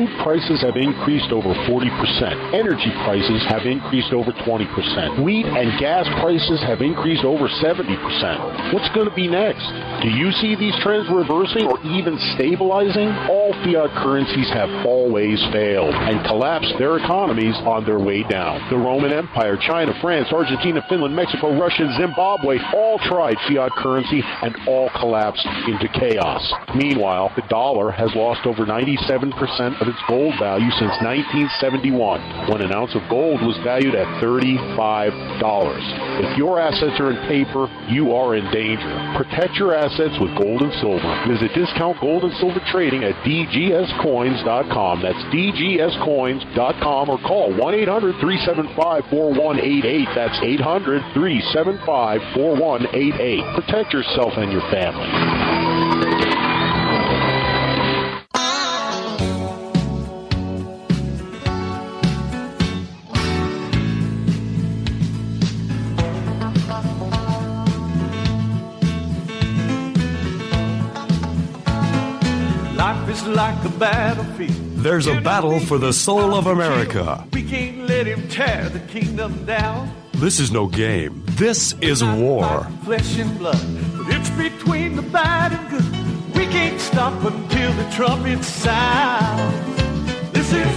Food prices have increased over 40%. Energy prices have increased over 20%. Wheat and gas prices have increased over 70%. What's going to be next? Do you see these trends reversing or even stabilizing? All fiat currencies have always failed and collapsed their economies on their way down. The Roman Empire, China, France, Argentina, Finland, Mexico, Russia, and Zimbabwe all tried fiat currency and all collapsed into chaos. Meanwhile, the dollar has lost over 97% of its gold value since 1971, when an ounce of gold was valued at $35. If your assets are in paper, you are in danger. Protect your assets with gold and silver. Visit Discount Gold and Silver Trading at dgscoins.com. That's dgscoins.com, or call 1-800-375-4188. That's 800-375-4188. Protect yourself and your family. Like a battlefield. There's a battle for the soul of America. We can't let him tear the kingdom down. This is no game. This is war. Flesh and blood, but it's between the bad and good. We can't stop until the trumpet sound. This is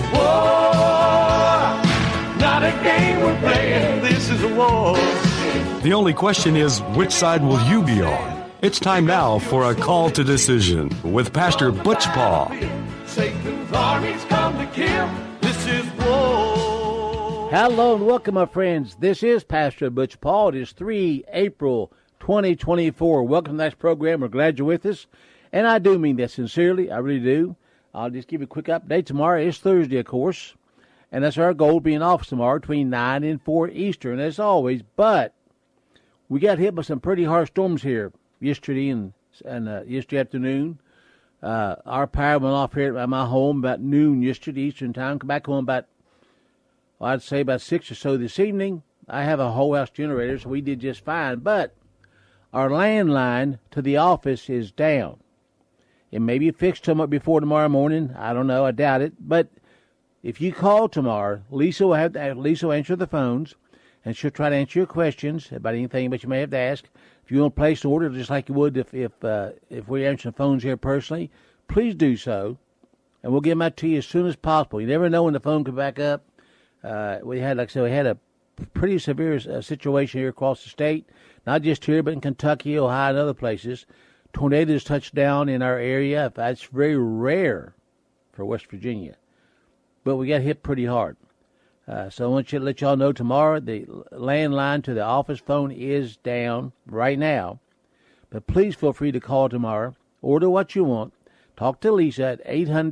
war, not a game we're playing. This is a war. The only question is, which side will you be on? It's time now for a call to decision with Pastor Butch Paul. Satan's armies come to kill. This is war. Hello and welcome, my friends. This is Pastor Butch Paul. It is 3 April 2024. Welcome to this program. We're glad you're with us. And I do mean that sincerely. I really do. I'll just give you a quick update. Tomorrow is Thursday, of course. And that's our goal, being off tomorrow between 9 and 4 Eastern, as always. But we got hit by some pretty harsh storms here yesterday and yesterday afternoon. Our power went off here at my home about noon yesterday Eastern time. Come back home about, well, I'd say about 6 or so this evening. I have a whole house generator, so we did just fine. But our landline to the office is down. It may be fixed somewhat before tomorrow morning. I don't know. I doubt it. But if you call tomorrow, Lisa will answer the phones, and she'll try to answer your questions about anything that you may have to ask. If you want to place an order, just like you would if we answer the phones here personally, please do so, and we'll get them out to you as soon as possible. You never know when the phone could back up. We had a pretty severe situation here across the state, not just here, but in Kentucky, Ohio, and other places. Tornadoes touched down in our area. That's very rare for West Virginia, but we got hit pretty hard. So I want you to let y'all know tomorrow the landline to the office phone is down right now. But please feel free to call tomorrow. Order what you want. Talk to Lisa at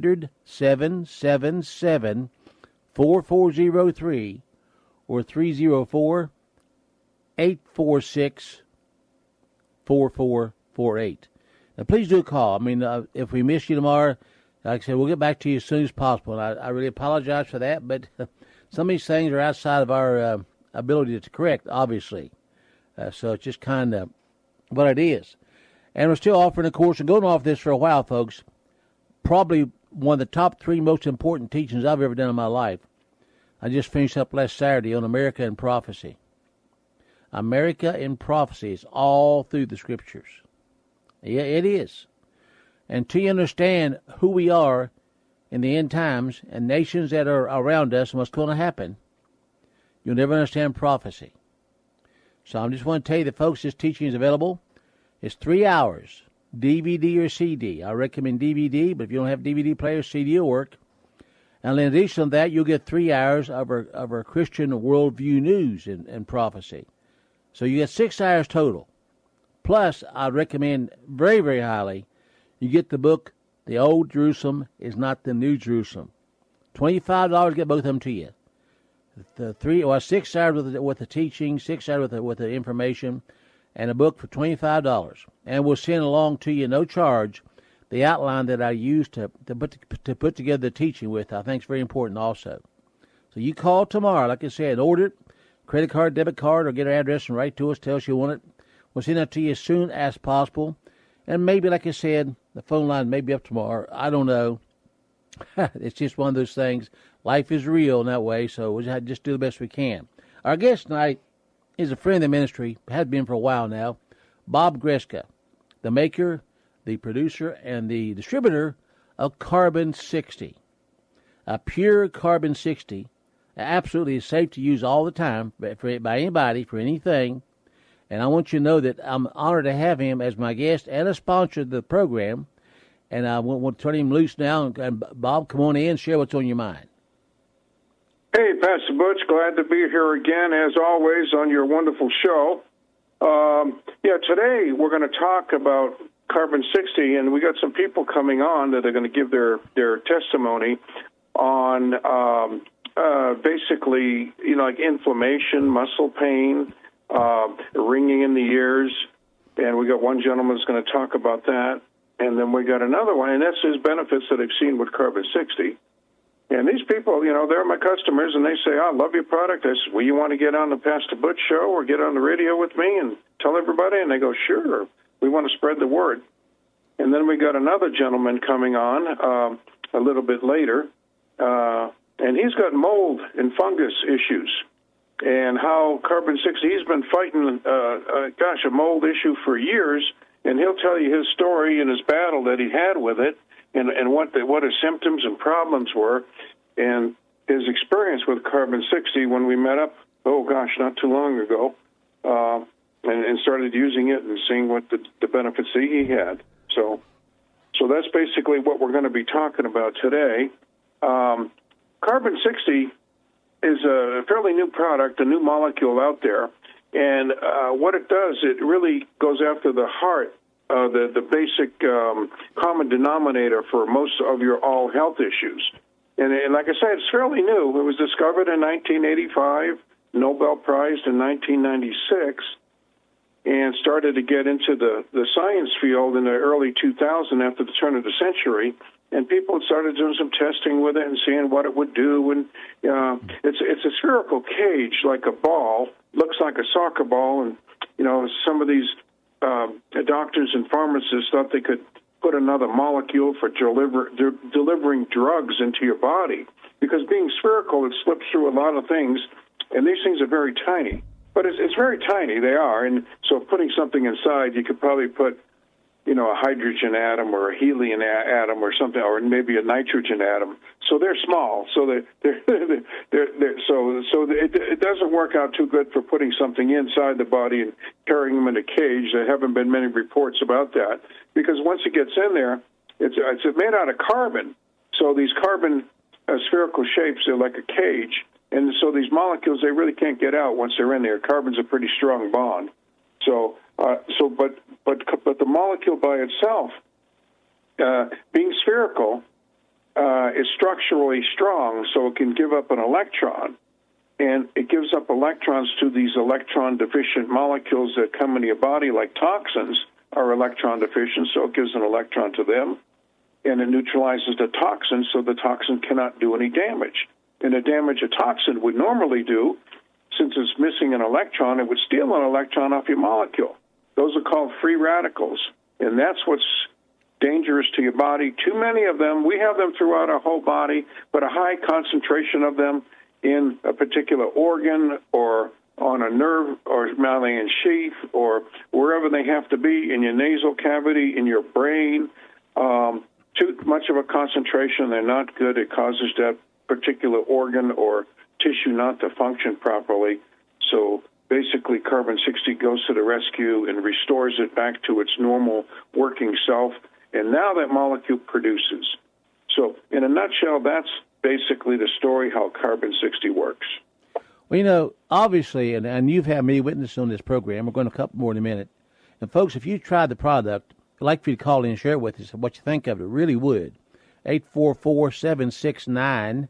800-777-4403 or 304-846-4448. Now, please do call. I mean, if we miss you tomorrow, like I said, we'll get back to you as soon as possible. And I really apologize for that, but some of these things are outside of our ability to correct, obviously. So it's just kind of what it is. And we're still offering a course, and going off this for a while, folks, probably one of the top 3 most important teachings I've ever done in my life. I just finished up last Saturday on America and Prophecy. America and Prophecy is all through the Scriptures. Yeah, it is. And to understand who we are in the end times and nations that are around us and what's going to happen, you'll never understand prophecy. So I just want to tell you that, folks, this teaching is available. It's 3 hours, DVD or CD. I recommend DVD, but if you don't have DVD player, CD will work. And in addition to that, you'll get 3 hours of our Christian worldview news and prophecy. So you get 6 hours total. Plus, I recommend very, very highly, you get the book, The Old Jerusalem is Not the New Jerusalem. $25, get both of them to you. The 6 hours with the teaching, 6 hours with the information, and a book for $25. And we'll send along to you, no charge, the outline that I used to put together the teaching with. I think it's very important also. So you call tomorrow, like I said, order it, credit card, debit card, or get our address and write to us, tell us you want it. We'll send that to you as soon as possible. And maybe, like I said, the phone line may be up tomorrow. I don't know. It's just one of those things. Life is real in that way, so we'll just do the best we can. Our guest tonight is a friend of the ministry, has been for a while now, Bob Greska, the maker, the producer, and the distributor of Carbon 60. A pure Carbon 60, absolutely safe to use all the time by anybody, for anything. And I want you to know that I'm honored to have him as my guest and a sponsor of the program. And I want to turn him loose now. And Bob, come on in and share what's on your mind. Hey, Pastor Butch, glad to be here again, as always, on your wonderful show. Today we're going to talk about Carbon 60, and we got some people coming on that are going to give their testimony on basically, like inflammation, muscle pain, ringing in the ears, and we got one gentleman that's going to talk about that. And then we got another one, and that's his benefits that I've seen with Carbon 60. And these people, they're my customers, and they say, I love your product. I said, well, you want to get on the Pastor Butch show or get on the radio with me and tell everybody? And they go, sure. We want to spread the word. And then we got another gentleman coming on a little bit later, and he's got mold and fungus issues. And how Carbon 60, he's been fighting, a mold issue for years, and he'll tell you his story and his battle that he had with it, and what his symptoms and problems were, and his experience with Carbon 60 when we met up, not too long ago, and started using it and seeing what the benefits that he had. So that's basically what we're going to be talking about today. Carbon 60 is a fairly new product, a new molecule out there. And what it does, it really goes after the heart, the basic common denominator for most of your all health issues. And like I said, it's fairly new. It was discovered in 1985, Nobel Prize in 1996, and started to get into the science field in the early 2000s after the turn of the century. And people started doing some testing with it and seeing what it would do. And it's a spherical cage, like a ball, looks like a soccer ball. And, some of these doctors and pharmacists thought they could put another molecule for delivering drugs into your body. Because being spherical, it slips through a lot of things. And these things are very tiny. But it's very tiny, they are. And so putting something inside, you could probably put a hydrogen atom or a helium atom or something, or maybe a nitrogen atom. So they're small. So it doesn't work out too good for putting something inside the body and carrying them in a cage. There haven't been many reports about that, because once it gets in there, it's made out of carbon. So these carbon spherical shapes, they're like a cage, and so these molecules, they really can't get out once they're in there. Carbon's a pretty strong bond. But the molecule by itself, being spherical, is structurally strong, so it can give up an electron, and it gives up electrons to these electron-deficient molecules that come into your body, like toxins are electron-deficient, so it gives an electron to them, and it neutralizes the toxin, so the toxin cannot do any damage. And the damage a toxin would normally do, since it's missing an electron, it would steal an electron off your molecule. Those are called free radicals, and that's what's dangerous to your body. Too many of them, we have them throughout our whole body, but a high concentration of them in a particular organ or on a nerve or Mammalian sheath or wherever they have to be, in your nasal cavity, in your brain. Too much of a concentration, they're not good. It causes that particular organ or tissue not to function properly. So basically, Carbon 60 goes to the rescue and restores it back to its normal working self, and now that molecule produces. So in a nutshell, that's basically the story how Carbon 60 works. Well, obviously, and you've had many witnesses on this program. We're going to a couple more in a minute. And folks, if you tried the product, I'd like for you to call in and share it with us what you think of it. It really would. 844-769-2944.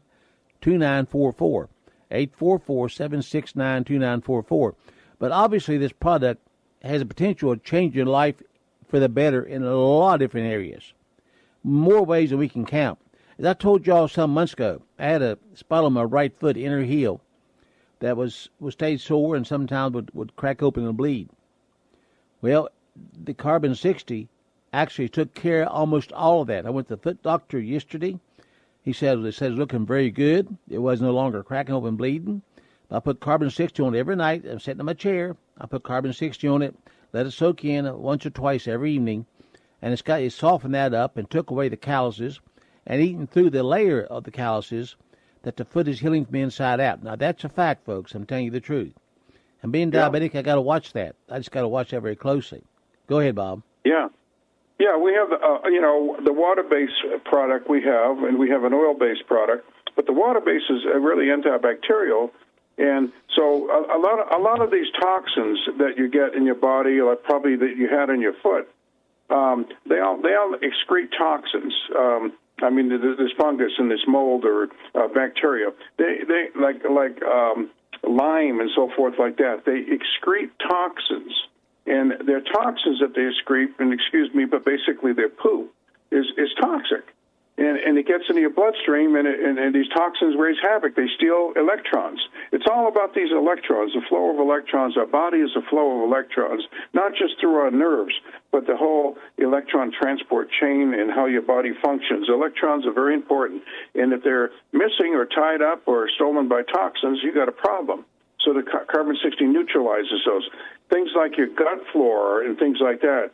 844-769-2944. But obviously this product has a potential to change your life for the better in a lot of different areas. More ways than we can count. As I told y'all some months ago, I had a spot on my right foot, inner heel, that was stayed sore and sometimes would crack open and bleed. Well, the Carbon 60 actually took care of almost all of that. I went to the foot doctor yesterday, He said it says looking very good. It was no longer cracking open, bleeding. I put carbon 60 on it every night. I'm sitting in my chair. I put carbon 60 on it, let it soak in once or twice every evening, and it softened that up and took away the calluses and eaten through the layer of the calluses that the foot is healing from the inside out. Now, that's a fact, folks. I'm telling you the truth. And being diabetic, I got to watch that. I just got to watch that very closely. Go ahead, Bob. Yeah. Yeah, we have, the water-based product we have, and we have an oil-based product. But the water-based is really antibacterial. And so a lot of these toxins that you get in your body, like probably that you had in your foot, they all excrete toxins. I mean, this fungus and this mold or bacteria, they like Lyme and so forth like that. They excrete toxins, and their toxins that they excrete, and excuse me, but basically their poo is toxic, and it gets into your bloodstream, and these toxins raise havoc. They steal electrons. It's all about these electrons, the flow of electrons. Our body is a flow of electrons, not just through our nerves, but the whole electron transport chain and how your body functions. Electrons are very important, and if they're missing or tied up or stolen by toxins, you got a problem. So the carbon-60 neutralizes those. Things like your gut flora and things like that,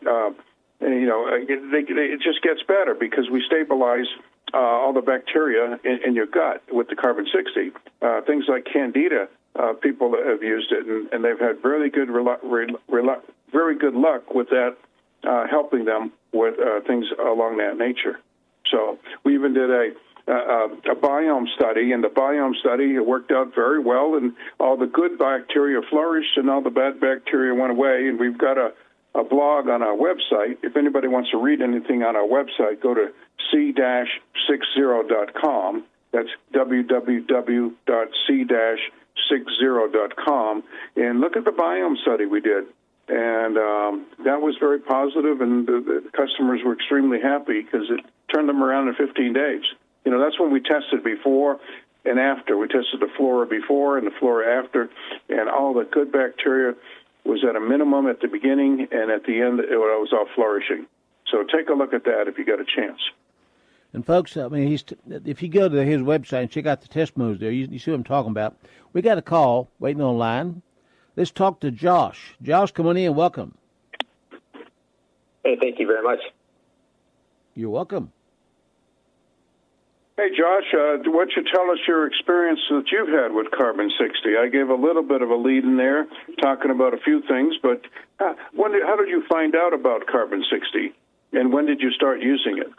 it just gets better because we stabilize all the bacteria in your gut with the carbon-60. Things like Candida, people that have used it, and they've had very good luck with that, helping them with things along that nature. So we even did a biome study, and the biome study worked out very well, and all the good bacteria flourished, and all the bad bacteria went away, and we've got a blog on our website. If anybody wants to read anything on our website, go to c-60.com. That's www.c-60.com, and look at the biome study we did. And that was very positive, and the customers were extremely happy because it turned them around in 15 days. You know, that's when we tested before and after. We tested the flora before and the flora after, and all the good bacteria was at a minimum at the beginning, and at the end, it was all flourishing. So take a look at that if you get a chance. And folks, I mean, if you go to his website and check out the testimonies there, you see what I'm talking about. We got a call waiting online. Let's talk to Josh. Josh, come on in. Welcome. Hey, thank you very much. You're welcome. Hey, Josh, why don't you tell us your experience that you've had with carbon-60? I gave a little bit of a lead in there, talking about a few things, but how did you find out about carbon-60, and when did you start using it?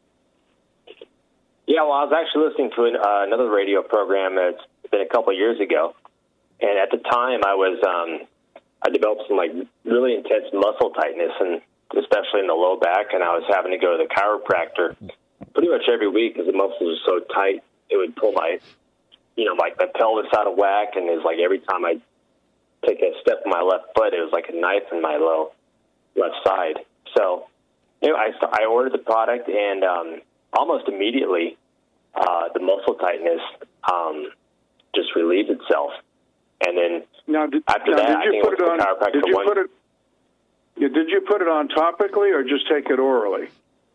Yeah, well, I was actually listening to another radio program that's been a couple of years ago, and at the time I developed some really intense muscle tightness, and especially in the low back, and I was having to go to the chiropractor pretty much every week because the muscles were so tight, it would pull my pelvis out of whack, and it was like every time I take a step on my left foot, it was like a knife in my left side. So, I ordered the product, and almost immediately, the muscle tightness just relieved itself. And then after that, I think I went to the chiropractor Did you put it on topically or just take it orally?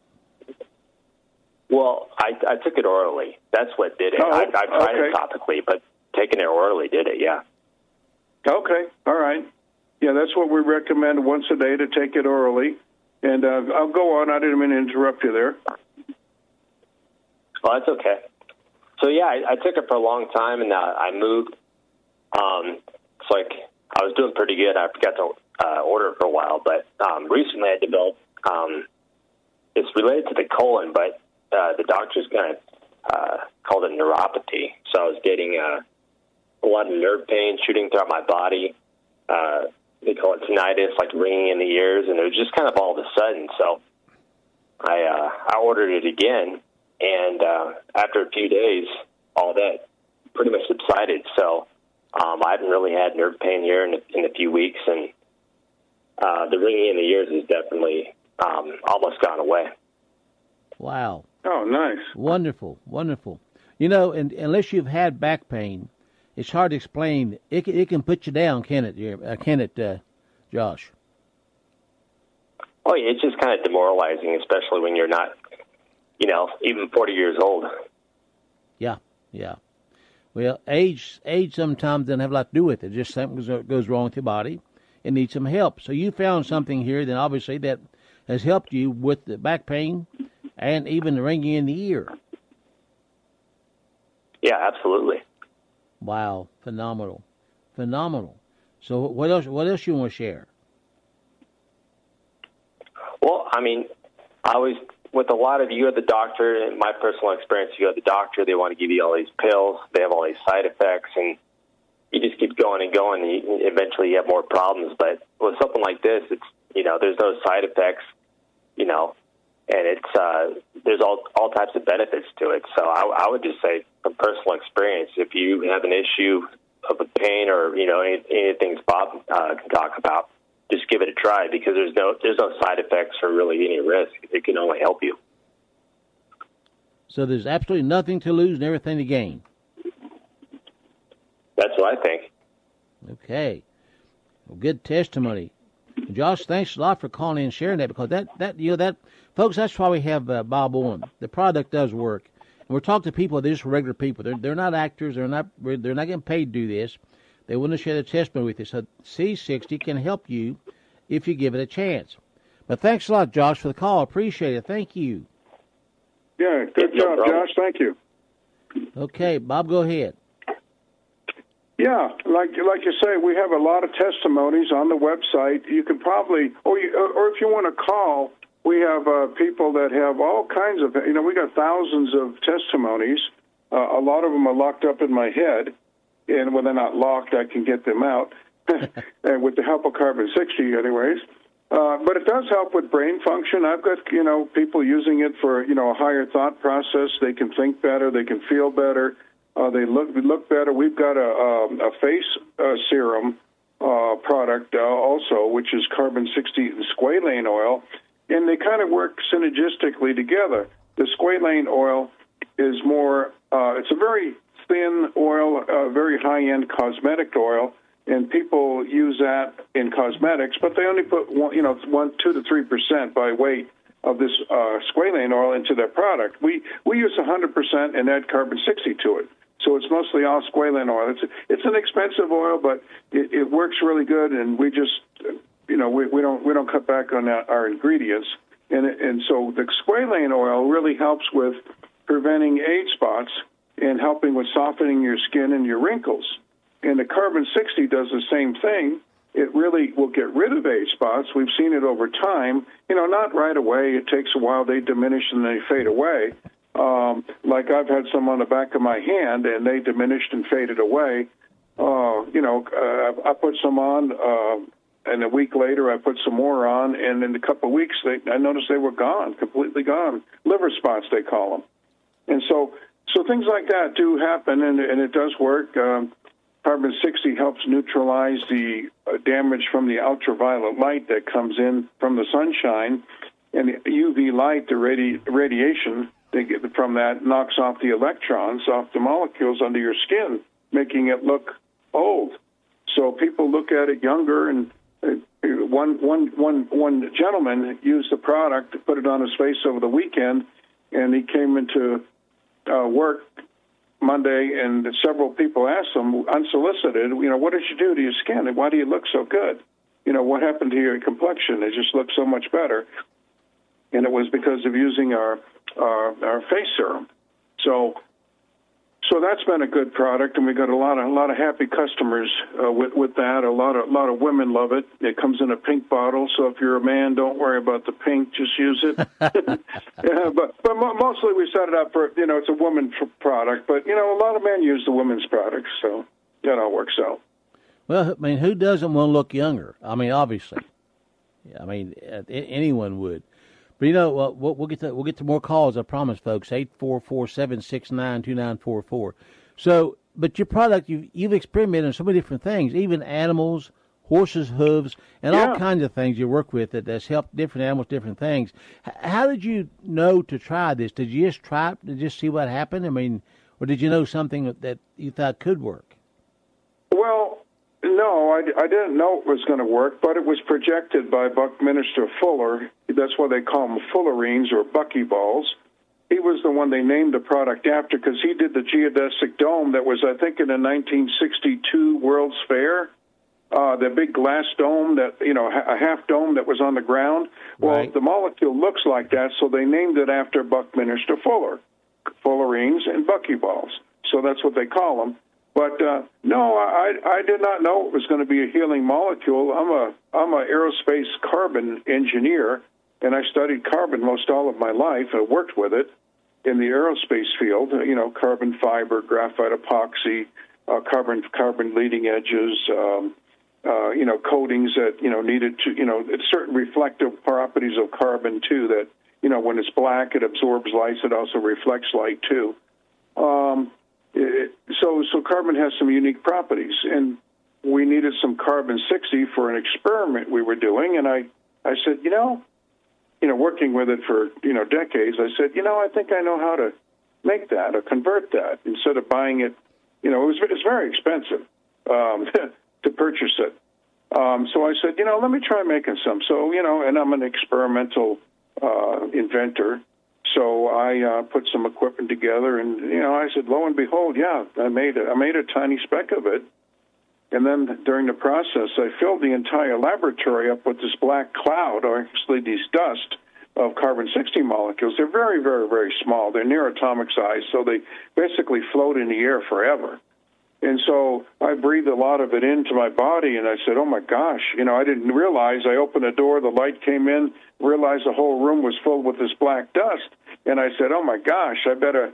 Well, I took it orally. That's what did it. I've tried it topically, but taking it orally did it, yeah. Okay, all right. Yeah, that's what we recommend once a day, to take it orally. And I'll go on. I didn't mean to interrupt you there. Well, that's okay. So, yeah, I took it for a long time, and I moved. It's like I was doing pretty good. I forgot to order it for a while, but recently I developed, it's related to the colon, but the doctor's kind of called it neuropathy. So I was getting a lot of nerve pain shooting throughout my body. They call it tinnitus, like ringing in the ears, and it was just kind of all of a sudden. So I ordered it again, and after a few days, all that pretty much subsided. So I haven't really had nerve pain here in a few weeks, and the ringing in the ears has definitely almost gone away. Wow. Oh, nice. Wonderful, wonderful. You know, and unless you've had back pain, it's hard to explain. It can put you down, can it, Josh? Oh, yeah, it's just kind of demoralizing, especially when you're not, even 40 years old. Yeah, yeah. Well, age sometimes doesn't have a lot to do with it. Just something goes wrong with your body. It needs some help. So you found something here, then obviously that has helped you with the back pain and even the ringing in the ear. Yeah, absolutely. Wow, phenomenal. So what else you want to share? Well, I mean, I always, with a lot of you at the doctor, in my personal experience, you go to the doctor, they want to give you all these pills, they have all these side effects, and you just keep going and going, and eventually you have more problems. But with something like this, it's, there's no side effects, and it's there's all types of benefits to it. So I would just say, from personal experience, if you have an issue of a pain or anything Bob can talk about, just give it a try, because there's no side effects or really any risk. It can only help you. So there's absolutely nothing to lose and everything to gain. That's what I think. Okay. Well, good testimony. Josh, thanks a lot for calling in and sharing that, because that folks, that's why we have Bob on. The product does work. And we're talking to people, they're just regular people. They're not actors. They're not getting paid to do this. They want to share their testimony with you. So C60 can help you if you give it a chance. But thanks a lot, Josh, for the call. Appreciate it. Thank you. Yeah, good job, Josh. Thank you. Okay, Bob, go ahead. Yeah, like you say, we have a lot of testimonies on the website. You can probably, or if you want to call, we have people that have all kinds of, we got thousands of testimonies. A lot of them are locked up in my head, and when they're not locked, I can get them out, and with the help of Carbon 60 anyways. But it does help with brain function. I've got, people using it for, a higher thought process. They can think better. They can feel better. They look better. We've got a face serum product also, which is Carbon 60 and squalane oil, and they kind of work synergistically together. The squalane oil is more, it's a very thin oil, very high-end cosmetic oil, and people use that in cosmetics, but they only put 2 to 3% by weight of this squalane oil into their product. We use 100% and add Carbon 60 to it. So it's mostly all squalane oil. It's an expensive oil, but it works really good, and we just we don't cut back on our ingredients, and so the squalane oil really helps with preventing age spots and helping with softening your skin and your wrinkles. And the Carbon 60 does the same thing. It really will get rid of age spots. We've seen it over time. Not right away. It takes a while. They diminish and they fade away. Like I've had some on the back of my hand, and they diminished and faded away. I put some on, and a week later I put some more on, and in a couple of weeks I noticed they were gone, completely gone. Liver spots, they call them. And so things like that do happen, and it does work. Carbon 60 helps neutralize the damage from the ultraviolet light that comes in from the sunshine, and the UV light, the radiation they get from that, knocks off the electrons off the molecules under your skin, making it look old. So people look at it younger, and one gentleman used the product, put it on his face over the weekend, and he came into work Monday, and several people asked him, unsolicited, what did you do to your skin, and why do you look so good? What happened to your complexion? It just looked so much better. And it was because of using our face serum. So that's been a good product, and we got a lot of happy customers with that. A lot of women love it. It comes in a pink bottle, so if you're a man, don't worry about the pink. Just use it. Yeah, but mostly we set it up for it's a woman product. But a lot of men use the women's products, so that all works out. Well, I mean, who doesn't want to look younger? I mean, obviously, anyone would. But we'll get to more calls. I promise, folks. 844-769-2944. So, but your product, you've experimented on so many different things, even animals, horses' hooves, and all kinds of things you work with that's helped different animals, different things. How did you know to try this? Did you just try it to just see what happened? I mean, or did you know something that you thought could work? Well, no, I didn't know it was going to work, but it was projected by Buckminster Fuller. That's why they call them fullerenes or buckyballs. he was the one they named the product after because he did the geodesic dome that was, I think, in the 1962 World's Fair. The big glass dome that, a half dome that was on the ground. Well, Right. the molecule looks like that, so they named it after Buckminster Fuller, fullerenes and buckyballs. So that's what they call them. But no, I did not know it was going to be a healing molecule. I'm a aerospace carbon engineer, and I studied carbon most all of my life. I worked with it in the aerospace field. Carbon fiber, graphite epoxy, carbon leading edges. Coatings that, needed to, certain reflective properties of carbon, too, that, when it's black, it absorbs light. It also reflects light, too. So carbon has some unique properties, and we needed some carbon-60 for an experiment we were doing, and I said, working with it for, decades, I said, I think I know how to make that or convert that instead of buying it. It's very expensive. To purchase it. So I said, let me try making some. So, and I'm an experimental inventor. So I put some equipment together, and, I said, lo and behold, I made a tiny speck of it. And then during the process, I filled the entire laboratory up with this black cloud, or actually these dust of carbon-60 molecules. They're very, very, very small. They're near atomic size, so they basically float in the air forever. And so I breathed a lot of it into my body, and I said, oh, my gosh, I didn't realize. I opened the door, the light came in, realized the whole room was filled with this black dust. And I said, oh, my gosh, I better,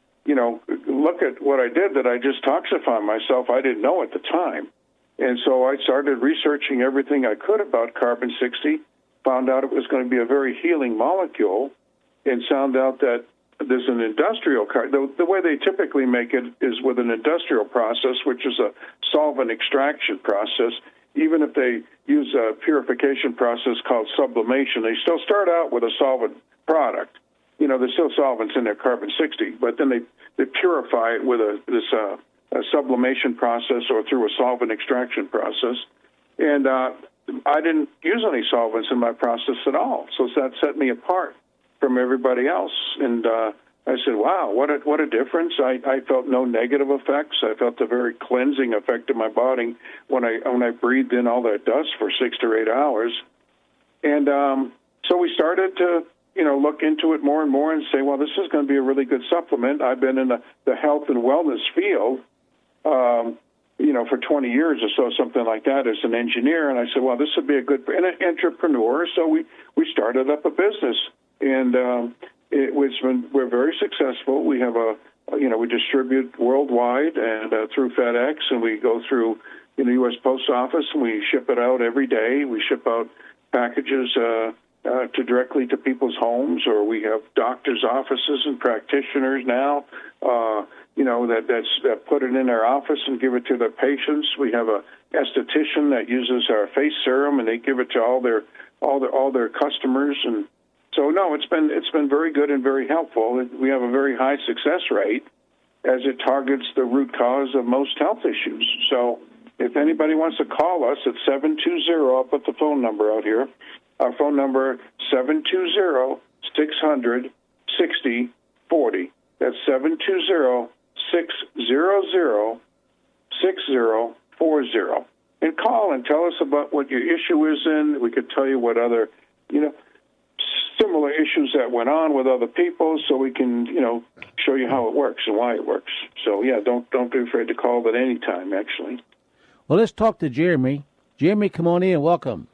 look at what I did, that I just toxified myself. I didn't know at the time. And so I started researching everything I could about carbon-60, found out it was going to be a very healing molecule, and found out that there's an industrial the way they typically make it is with an industrial process, which is a solvent extraction process. Even if they use a purification process called sublimation, they still start out with a solvent product. There's still solvents in their carbon-60, but then they purify it with a sublimation process or through a solvent extraction process. And I didn't use any solvents in my process at all, so that set me apart from everybody else. And I said, wow, what a difference. I felt no negative effects. I felt a very cleansing effect in my body when I breathed in all that dust for 6 to 8 hours. And so we started to, look into it more and more and say, well, this is going to be a really good supplement. I've been in the health and wellness field, for 20 years or so, something like that, as an engineer. And I said, well, this would be a good entrepreneur. So we started up a business. And we're very successful. We have we distribute worldwide and through FedEx, and we go through the U.S. Post Office, and we ship it out every day. We ship out packages directly to people's homes, or we have doctors' offices and practitioners now, that put it in their office and give it to their patients. We have a esthetician that uses our face serum, and they give it to all their customers. And so, no, it's been very good and very helpful. We have a very high success rate as it targets the root cause of most health issues. So if anybody wants to call us at 720, I'll put the phone number out here. Our phone number, 720-600-6040. That's 720-600-6040. And call and tell us about what your issue is in. We could tell you what other, similar issues that went on with other people, so we can, show you how it works and why it works. So, yeah, don't be afraid to call at any time, actually. Well, let's talk to Jeremy. Jeremy, come on in and welcome.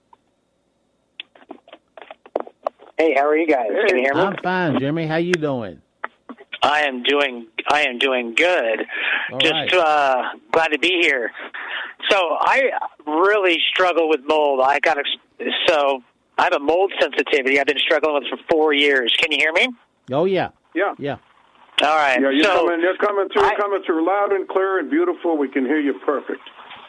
Hey, how are you guys? Can you hear me? I'm fine, Jeremy. How you doing? I am doing good. All Just right. glad to be here. So I really struggle with mold. I have a mold sensitivity. I've been struggling with it for 4 years. Can you hear me? Oh yeah. Yeah. Yeah. All right. Yeah, you're so coming through loud and clear and beautiful. We can hear you perfect.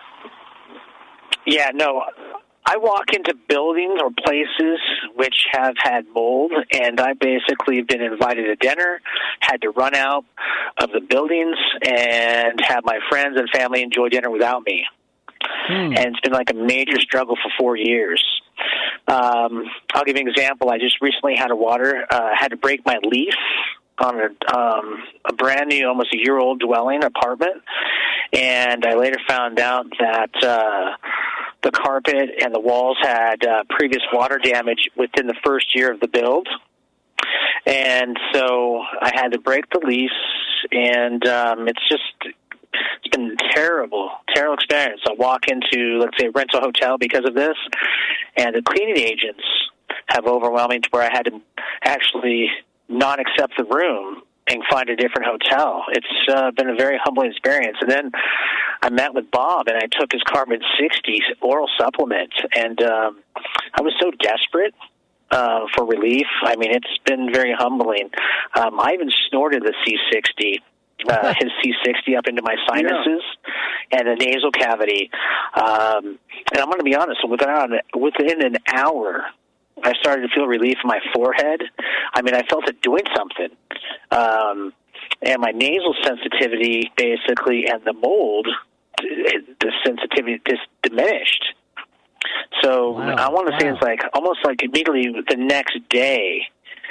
Yeah, no. I walk into buildings or places which have had mold, and I basically have been invited to dinner, had to run out of the buildings, and have my friends and family enjoy dinner without me. And it's been like a major struggle for 4 years. I'll give you an example. I just recently had to break my lease on a brand new, almost a year-old dwelling apartment, and I later found out that the carpet and the walls had previous water damage within the first year of the build. And so I had to break the lease, and it's been terrible experience. I walk into, let's say, a rental hotel because of this, and the cleaning agents have overwhelmed me to where I had to actually not accept the room and find a different hotel. It's been a very humbling experience. And then I met with Bob, and I took his Carbon 60 oral supplement, and I was so desperate for relief. I mean, it's been very humbling. I even snorted the C60, his C60 up into my sinuses and the nasal cavity. And I'm going to be honest, within an hour, I started to feel relief in my forehead. I mean, I felt it doing something. And my nasal sensitivity, basically, and the mold, the sensitivity just diminished. So I want to say it's like almost like immediately the next day,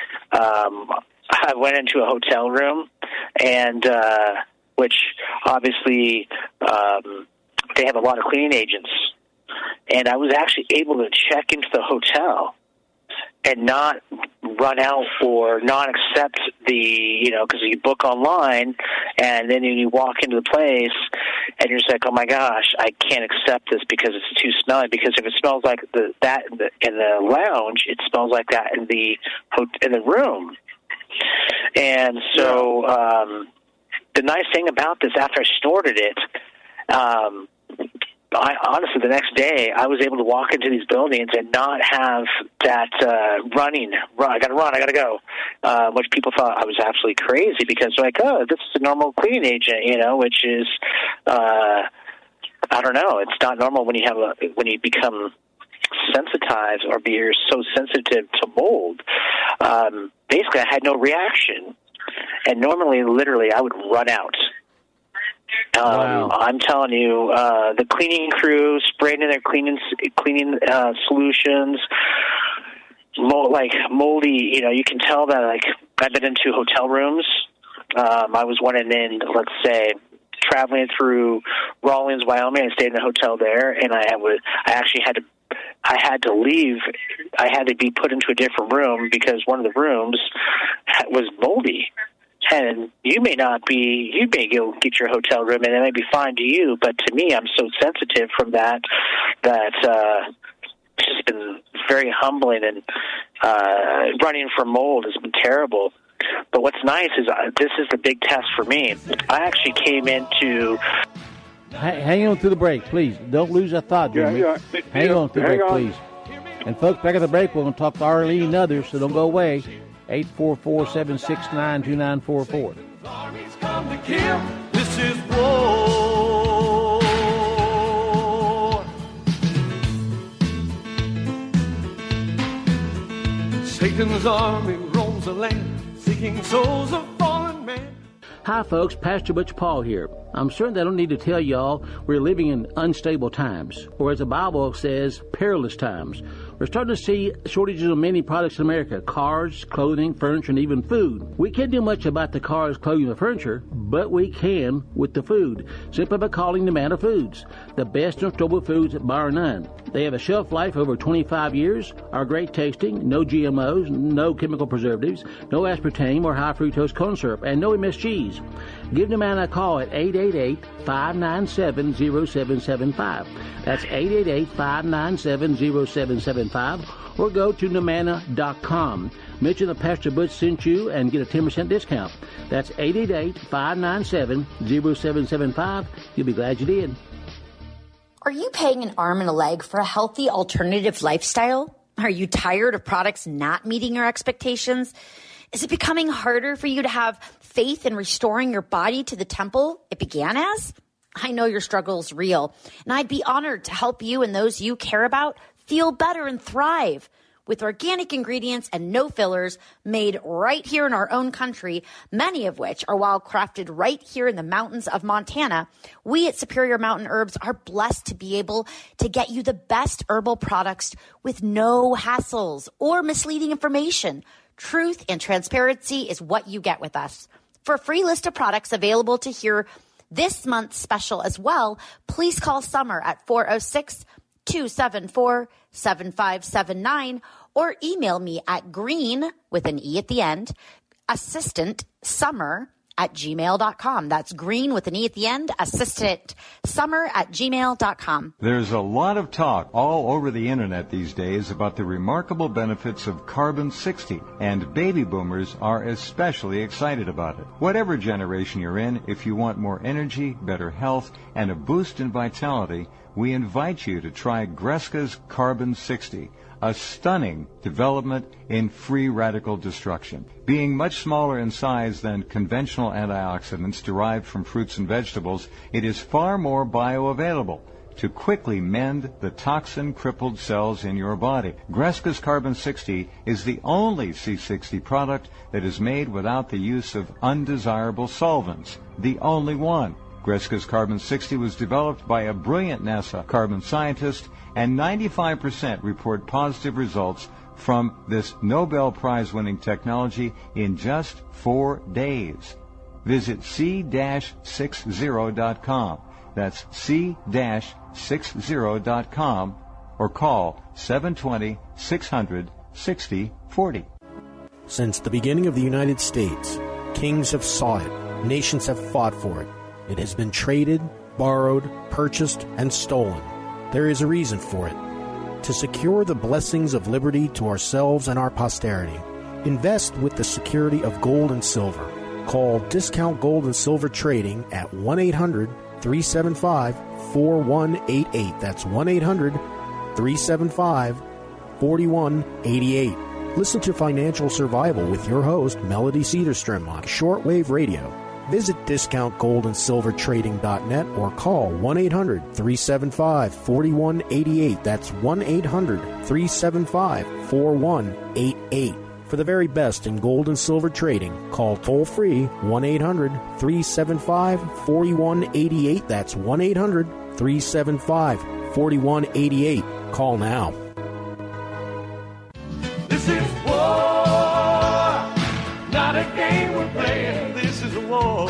I went into a hotel room, and which obviously they have a lot of cleaning agents, and I was actually able to check into the hotel and not run out or not accept because you book online, and then you walk into the place, and you're just like, oh my gosh, I can't accept this because it's too smelly. Because if it smells like that in the lounge, it smells like that in the room. And so the nice thing about this, after I snorted it, I honestly, the next day, I was able to walk into these buildings and not have that run, I got to go, which people thought I was absolutely crazy because they're like, oh, this is a normal cleaning agent, which is, I don't know, it's not normal when you become sensitized or you're so sensitive to mold. Basically, I had no reaction, and normally, literally, I would run out. I'm telling you, the cleaning crew sprayed in their cleaning solutions, like moldy. You can tell that. Like, I've been into hotel rooms. I was in, let's say, traveling through Rawlins, Wyoming. I stayed in a hotel there, and I had to leave. I had to be put into a different room because one of the rooms was moldy. And you may go get your hotel room, and it may be fine to you, but to me, I'm so sensitive from that it's just been very humbling, and running from mold has been terrible. But what's nice is this is the big test for me. I actually came into... Hang on through the break, please. Don't lose a thought, Jimmy. Hang on through the break, please. And folks, back at the break, we're going to talk to Arlene and others, so don't go away. 844-769-2944. Armies come to kill. This is war. Satan's army roams the land, seeking souls of fallen men. Hi, folks. Pastor Butch Paul here. I'm certain I don't need to tell y'all we're living in unstable times, or as the Bible says, perilous times. We're starting to see shortages of many products in America: cars, clothing, furniture, and even food. We can't do much about the cars, clothing, and furniture, but we can with the food, simply by calling Namana Foods, the best in storable foods bar none. They have a shelf life over 25 years, are great tasting, no GMOs, no chemical preservatives, no aspartame or high fructose corn syrup, and no MSGs. Give Namana a call at 888-597-0775. That's 888-597-0775. Or go to Namana.com. Mention that Pastor Butch sent you and get a 10% discount. That's 888-597-0775. You'll be glad you did. Are you paying an arm and a leg for a healthy alternative lifestyle? Are you tired of products not meeting your expectations? Is it becoming harder for you to have faith in restoring your body to the temple it began as? I know your struggle is real, and I'd be honored to help you and those you care about feel better and thrive with organic ingredients and no fillers, made right here in our own country, many of which are wild crafted right here in the mountains of Montana. We at Superior Mountain Herbs are blessed to be able to get you the best herbal products with no hassles or misleading information. Truth and transparency is what you get with us. For a free list of products available to hear this month's special as well, please call Summer at 406-274-7579 or email me at green, with an E at the end, assistantsummer@gmail.com. That's green with an E at the end, assistantsummer@gmail.com. There's a lot of talk all over the internet these days about the remarkable benefits of Carbon-60, and baby boomers are especially excited about it. Whatever generation you're in, if you want more energy, better health, and a boost in vitality, we invite you to try Greska's Carbon-60, a stunning development in free radical destruction. Being much smaller in size than conventional antioxidants derived from fruits and vegetables, it is far more bioavailable to quickly mend the toxin-crippled cells in your body. Greska's Carbon-60 is the only C60 product that is made without the use of undesirable solvents. The only one. Greska's Carbon-60 was developed by a brilliant NASA carbon scientist, and 95% report positive results from this Nobel Prize-winning technology in just 4 days. Visit c-60.com. That's c-60.com, or call 720-600-6040. Since the beginning of the United States, kings have sought it, nations have fought for it. It has been traded, borrowed, purchased, and stolen. There is a reason for it. To secure the blessings of liberty to ourselves and our posterity, invest with the security of gold and silver. Call Discount Gold and Silver Trading at 1-800-375-4188. That's 1-800-375-4188. Listen to Financial Survival with your host, Melody Cedarstrom, on shortwave radio. Visit discountgoldandsilvertrading.net or call 1-800-375-4188. That's 1-800-375-4188. For the very best in gold and silver trading, call toll-free 1-800-375-4188. That's 1-800-375-4188. Call now. This is war, not a game we're playing. This is a war.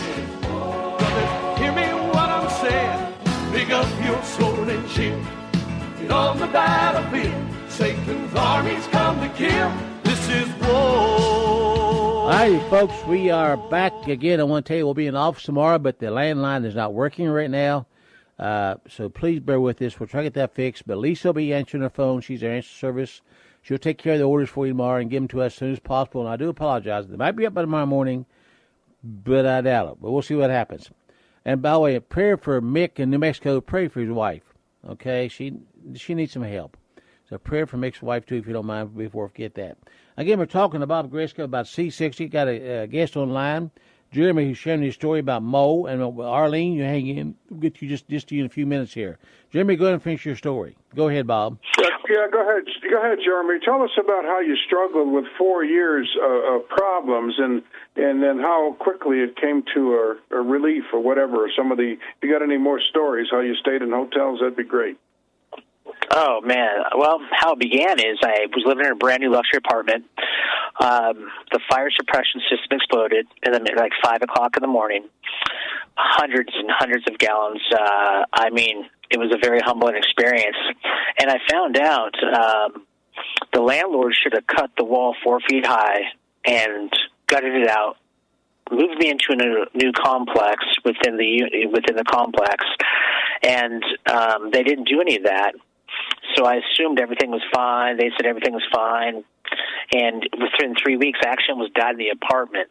Brother, hear me what I'm saying. Pick up your sword and shield. Get on the battlefield. Satan's armies come to kill. This is war. All right, folks, we are back again. I want to tell you we'll be in office tomorrow, but the landline is not working right now. So please bear with us. We'll try to get that fixed. But Lisa will be answering her phone. She's our answer service. She'll take care of the orders for you tomorrow and give them to us as soon as possible. And I do apologize. They might be up by tomorrow morning, but I doubt it. But we'll see what happens. And by the way, a prayer for Mick in New Mexico. Pray for his wife. Okay? She needs some help. So prayer for Mick's wife, too, if you don't mind, before I forget that. Again, we're talking to Bob Greska about C60. Got a guest online, Jeremy, who's sharing his story about Mo. And Arlene, you hang in. We'll get you just to you in a few minutes here. Jeremy, go ahead and finish your story. Go ahead, Bob. Yeah, go ahead. Go ahead, Jeremy. Tell us about how you struggled with 4 years of problems and then how quickly it came to a relief or whatever. Some of the, if you got any more stories, how you stayed in hotels, that'd be great. Oh, man. Well, how it began is I was living in a brand-new luxury apartment. The fire suppression system exploded, and then at like 5 o'clock in the morning, hundreds and hundreds of gallons. I mean, it was a very humbling experience. And I found out the landlord should have cut the wall 4 feet high and gutted it out, moved me into a new complex within the complex, and they didn't do any of that. So I assumed everything was fine. They said everything was fine. And within 3 weeks, I actually almost died in the apartment.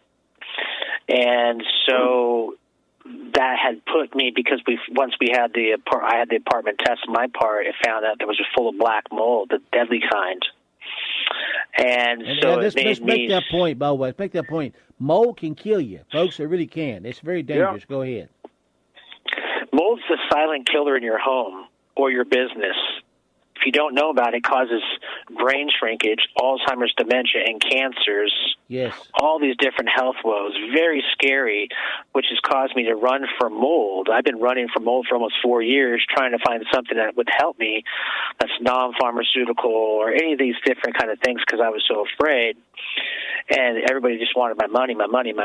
And so that had put me, because once I had the apartment test on my part, it found out there was full of black mold, the deadly kind. And so let's make that point, by the way. Let's make that point. Mold can kill you, folks. It really can. It's very dangerous. Yeah. Go ahead. Mold's the silent killer in your home or your business. If you don't know about it, causes brain shrinkage, Alzheimer's, dementia, and cancers. Yes. All these different health woes. Very scary, which has caused me to run from mold. I've been running from mold for almost 4 years, trying to find something that would help me that's non-pharmaceutical or any of these different kind of things because I was so afraid. And everybody just wanted my money.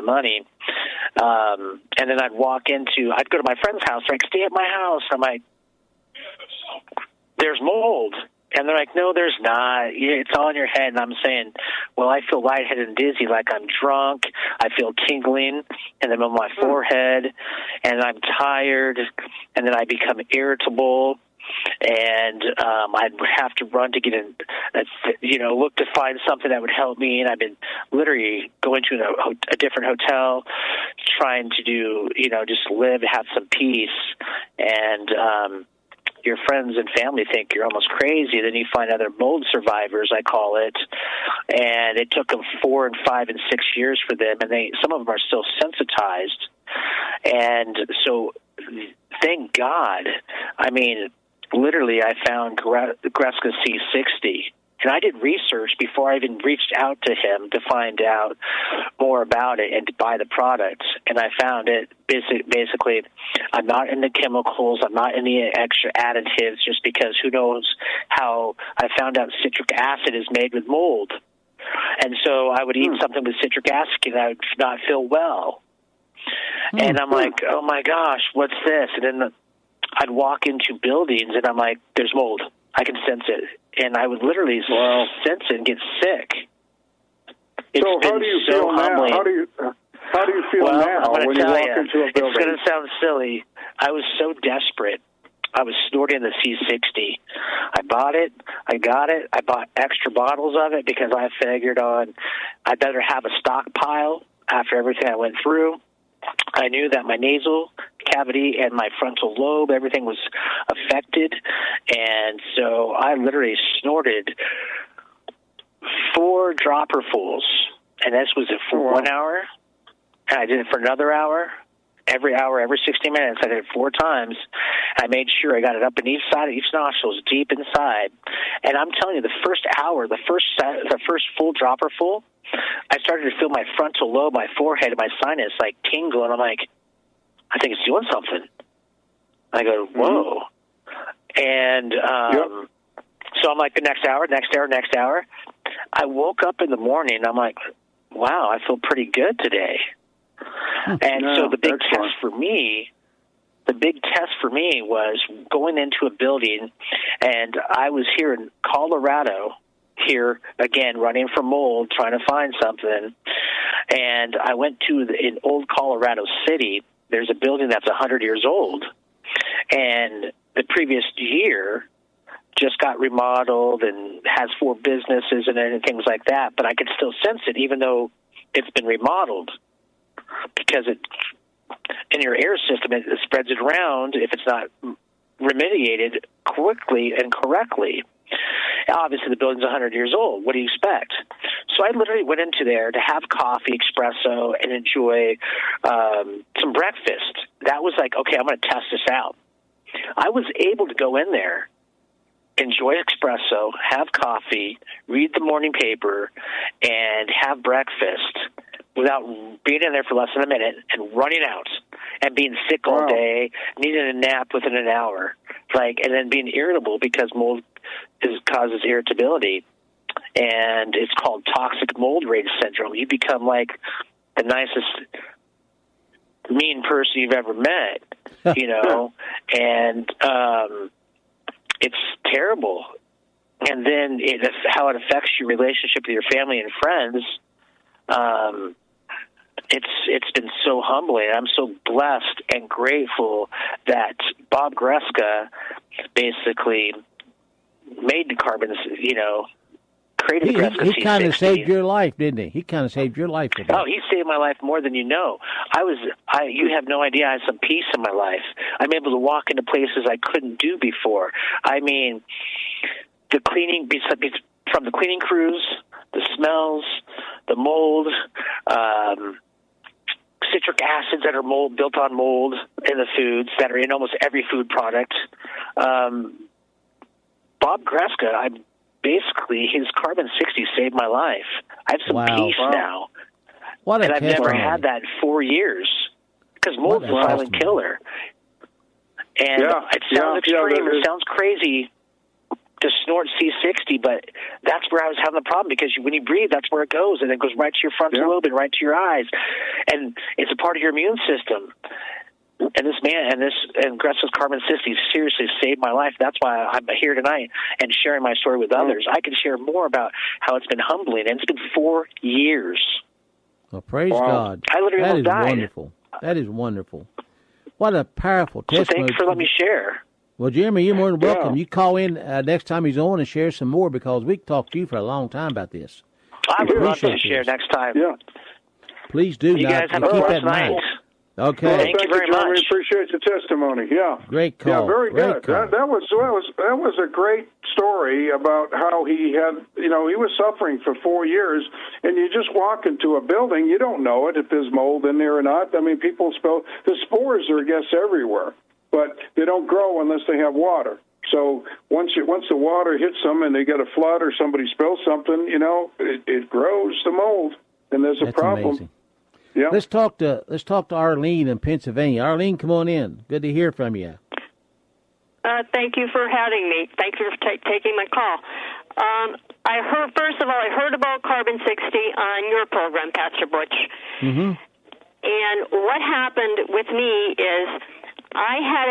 And then I'd go to my friend's house, like, stay at my house. I'm like, there's mold. And they're like, no, there's not. It's all in your head. And I'm saying, well, I feel lightheaded and dizzy, like I'm drunk. I feel tingling, and then on my forehead, and I'm tired, and then I become irritable. And I'd have to run to get in, look to find something that would help me. And I've been literally going to a different hotel, trying to do, just live, have some peace. And your friends and family think you're almost crazy. Then you find other mold survivors, I call it. And it took them 4 and 5 and 6 years for them. And some of them are still sensitized. And so thank God. I mean, literally, I found Greska C60, and I did research before I even reached out to him to find out more about it and to buy the product. And I found it basically, I'm not in the chemicals, I'm not in the extra additives, just because who knows how. I found out citric acid is made with mold. And so I would eat something with citric acid and I would not feel well. And I'm like, oh my gosh, what's this? And then I'd walk into buildings, and I'm like, there's mold. I can sense it. And I would literally sense it and get sick. So how do you feel now? How do you feel now when you walk into a building? It's going to sound silly. I was so desperate. I was snorting the C60. I bought it. I got it. I bought extra bottles of it because I figured I'd better have a stockpile after everything I went through. I knew that my nasal cavity and my frontal lobe, everything was affected. And so I literally snorted 4 dropperfuls. And this was it for 1 hour. And I did it for another hour. Every hour, every 60 minutes, I did it 4 times. I made sure I got it up in each side of each nostril, deep inside. And I'm telling you, the first hour, the first full dropperful, I started to feel my frontal lobe, my forehead, and my sinus like tingle, and I'm like, I think it's doing something. I go, whoa. And so I'm like, the next hour. I woke up in the morning, I'm like, wow, I feel pretty good today. And so the big test for me was going into a building, and I was here in Colorado, here again, running from mold, trying to find something. And I went to in old Colorado City. There's a building that's 100 years old, and the previous year just got remodeled and has 4 businesses and things like that. But I could still sense it, even though it's been remodeled, because in your air system, it spreads it around if it's not remediated quickly and correctly. Obviously, the building's 100 years old. What do you expect? So I literally went into there to have coffee, espresso, and enjoy some breakfast. That was like, okay, I'm going to test this out. I was able to go in there, enjoy espresso, have coffee, read the morning paper, and have breakfast without being in there for less than a minute and running out and being sick all day, needing a nap within an hour, and then being irritable because mold causes irritability, and it's called toxic mold rage syndrome. You become like the nicest mean person you've ever met, and it's terrible. And then how it affects your relationship with your family and friends. It's been so humbling. I'm so blessed and grateful that Bob Greska basically made the carbons, created the Greska C60. He kind of saved your life, didn't he? He kind of saved your life. Oh, he saved my life more than you know. You have no idea. I have some peace in my life. I'm able to walk into places I couldn't do before. I mean, the cleaning, from the cleaning crews, the smells, the mold, citric acids that are built on mold in the foods that are in almost every food product. Bob Greska, his Carbon 60 saved my life. I have some peace now. What a and I've never testimony. had that in 4 years. Because mold's a silent killer. And it sounds extreme. It sounds crazy to snort C60, but that's where I was having the problem, because when you breathe, that's where it goes, and it goes right to your frontal lobe and right to your eyes, and it's a part of your immune system. And this man, and Greska's Carbon 60 seriously saved my life. That's why I'm here tonight and sharing my story with others. I can share more about how it's been humbling, and it's been 4 years. Well, praise God. I literally almost died. Wonderful. That is wonderful. What a powerful testimony. So thanks for letting me share. Well, Jeremy, you're more than welcome. You call in next time he's on and share some more, because we can talk to you for a long time about this. I would love to share next time. Yeah. Please do. You guys have a blessed night. Okay. Well, thank you very much. We appreciate the testimony. Yeah. Great call. Yeah, very Great good. call. That was a great story about how he had, he was suffering for 4 years, and you just walk into a building, you don't know it if there's mold in there or not. I mean, the spores are, I guess, everywhere, but they don't grow unless they have water. So once the water hits them and they get a flood or somebody spills something, it grows the mold, and there's a problem. Amazing. Yeah. Let's talk to Arlene in Pennsylvania. Arlene, come on in. Good to hear from you. Thank you for having me. Thank you for taking my call. First of all, I heard about Carbon 60 on your program, Pastor Butch. Mm-hmm. And what happened with me is I had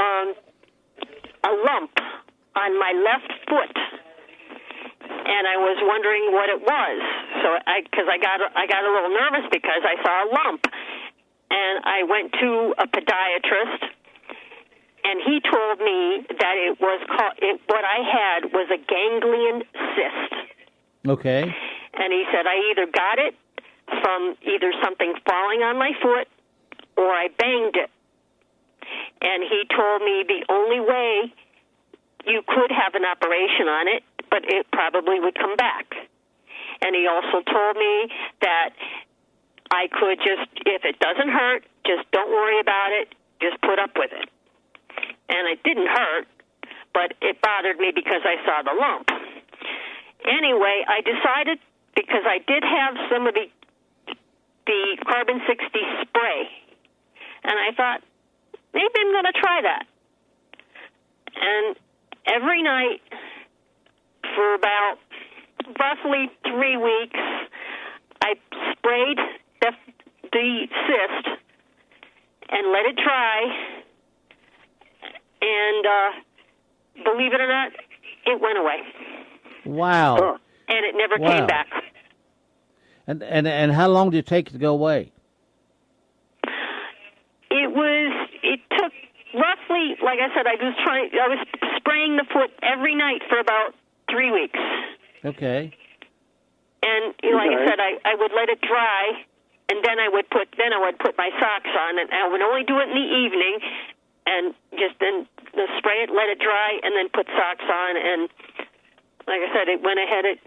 a lump on my left foot, and I was wondering what it was. So because I got a little nervous because I saw a lump, and I went to a podiatrist, and he told me that what I had was a ganglion cyst. Okay. And he said I either got it from either something falling on my foot or I banged it. And he told me the only way you could have an operation on it, but it probably would come back. And he also told me that I could just, if it doesn't hurt, just don't worry about it, just put up with it. And it didn't hurt, but it bothered me because I saw the lump. Anyway, I decided, because I did have some of the Carbon 60 spray, and I thought, maybe I'm going to try that. And every night for about roughly 3 weeks, I sprayed the cyst and let it dry, and believe it or not, it went away. Wow. And it never came back. And how long did it take to go away? It took roughly, like I said, I was spraying the foot every night for about 3 weeks. Okay. And like I said, I would let it dry, and then I would put my socks on, and I would only do it in the evening, and just then spray it, let it dry, and then put socks on. And like I said, it went ahead. It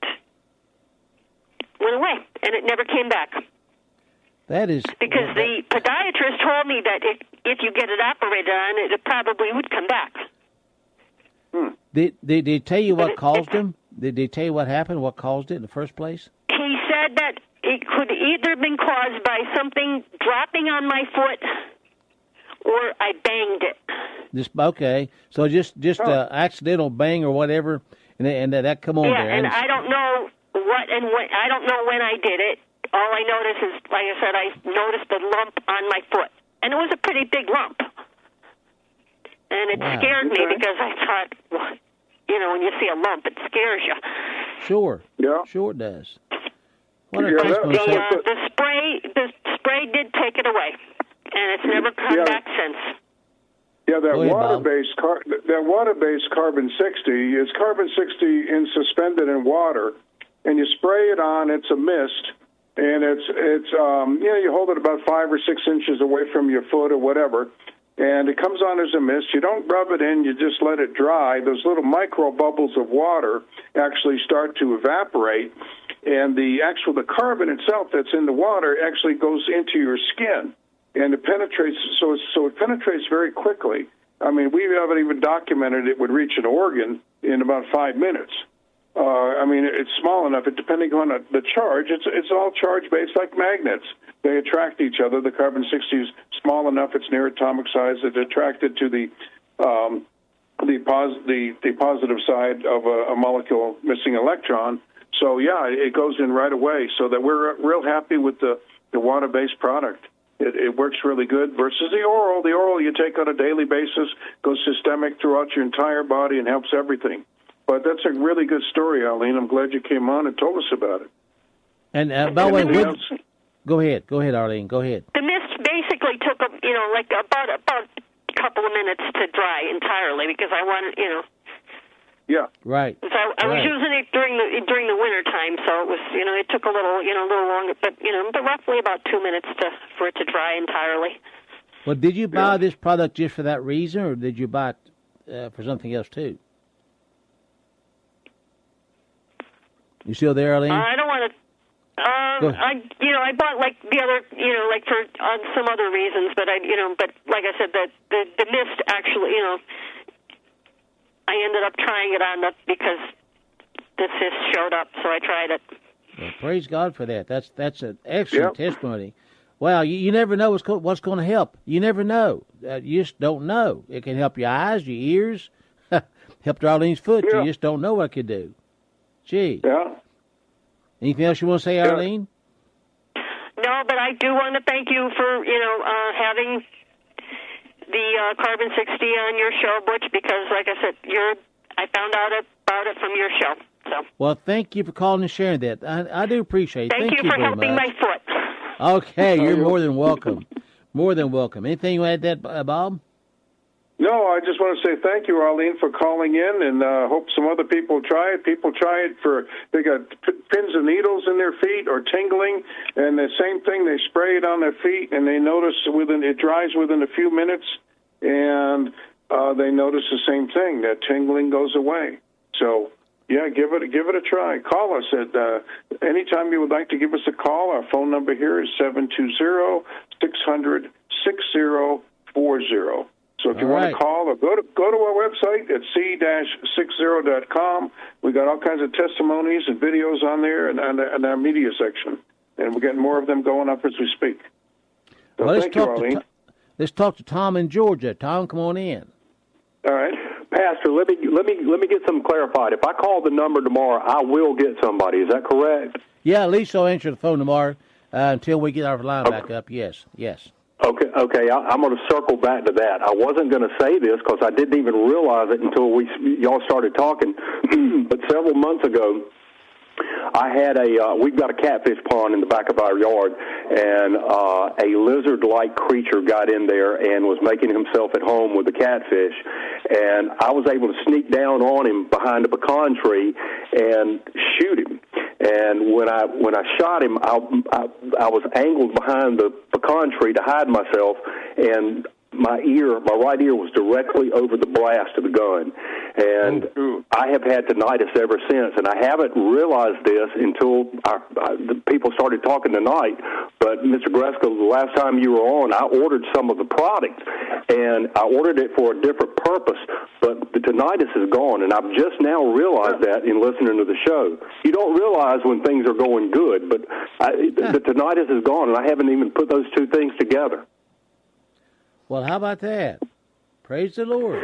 went away, and it never came back. That is because the podiatrist told me that if you get it operated on, it probably would come back. Did they tell you what caused him? Did they tell you what happened? What caused it in the first place? He said that it could either have been caused by something dropping on my foot, or I banged it. Okay, so just accidental bang or whatever, and that come on there. Yeah, and I don't know what and when. I don't know when I did it. All I noticed is, like I said, I noticed a lump on my foot, and it was a pretty big lump, and it scared me because I thought, well, when you see a lump, it scares you. Sure. Yeah. Sure it does. The spray did take it away, and it's never come back since. Yeah, that water-based Carbon 60 is Carbon 60 suspended in water, and you spray it on. It's a mist, and you hold it about 5 or 6 inches away from your foot or whatever, and it comes on as a mist. You don't rub it in; you just let it dry. Those little micro bubbles of water actually start to evaporate, and the carbon itself that's in the water actually goes into your skin. And it penetrates, so it penetrates very quickly. I mean, we haven't even documented it would reach an organ in about 5 minutes. I mean, it's small enough. Depending on the charge, it's all charge-based like magnets. They attract each other. The carbon-60 is small enough. It's near atomic size. It's attracted to the positive side of a molecule missing electron. So, yeah, it goes in right away. So that we're real happy with the water-based product. It works really good versus the oral. The oral you take on a daily basis, goes systemic throughout your entire body and helps everything. But that's a really good story, Arlene. I'm glad you came on and told us about it. And by the way, go ahead, Arlene. Go ahead. The mist basically took about a couple of minutes to dry entirely because I wanted, Yeah. Right. So I was using it during the winter time, so it was, it took a little longer, but roughly about 2 minutes for it to dry entirely. Well, did you buy this product just for that reason, or did you buy it for something else too? You still there, Arlene? I don't want to. I bought like the other, like for some other reasons, but but like I said, the mist actually, I ended up trying it on because the cyst showed up, so I tried it. Well, praise God for that. That's an excellent testimony. Wow, you never know what's going to help. You never know. You just don't know. It can help your eyes, your ears, help Arlene's foot. You just don't know what it could do. Gee. Yeah. Anything else you want to say, Arlene? No, but I do want to thank you for, having the Carbon-60 on your show, Butch, because, like I said, I found out about it from your show. So. Well, thank you for calling and sharing that. I do appreciate it. Thank you for very helping much. my foot. Okay, you're more than welcome. More than welcome. Anything you want to add that, Bob? No, I just want to say thank you, Arlene, for calling in, and hope some other people try it. People try it they got pins and needles in their feet or tingling, and the same thing, they spray it on their feet, and they notice it dries within a few minutes, and they notice the same thing, that tingling goes away. So, yeah, give it a try. Call us at anytime you would like to give us a call. Our phone number here is 720-600-6040. So if you want to call or go to our website at c-60.com, we got all kinds of testimonies and videos on there and our media section, and we're getting more of them going up as we speak. So well, thank you, Arlene. Let's talk to Tom in Georgia. Tom, come on in. All right, Pastor. Let me get something clarified. If I call the number tomorrow, I will get somebody. Is that correct? Yeah, at least I'll answer the phone tomorrow until we get our line back up. Yes. Okay. I'm going to circle back to that. I wasn't going to say this because I didn't even realize it until y'all started talking. But several months ago, I had we've got a catfish pond in the back of our yard, and a lizard-like creature got in there and was making himself at home with the catfish. And I was able to sneak down on him behind a pecan tree and shoot him. And when I shot him, I was angled behind the pecan tree to hide myself, and my right ear was directly over the blast of the gun. And I have had tinnitus ever since, and I haven't realized this until the people started talking tonight. But, Mr. Gresko, the last time you were on, I ordered some of the product, and I ordered it for a different purpose, but the tinnitus is gone, and I've just now realized that in listening to the show. You don't realize when things are going good, but the tinnitus is gone, and I haven't even put those two things together. Well, how about that? Praise the Lord.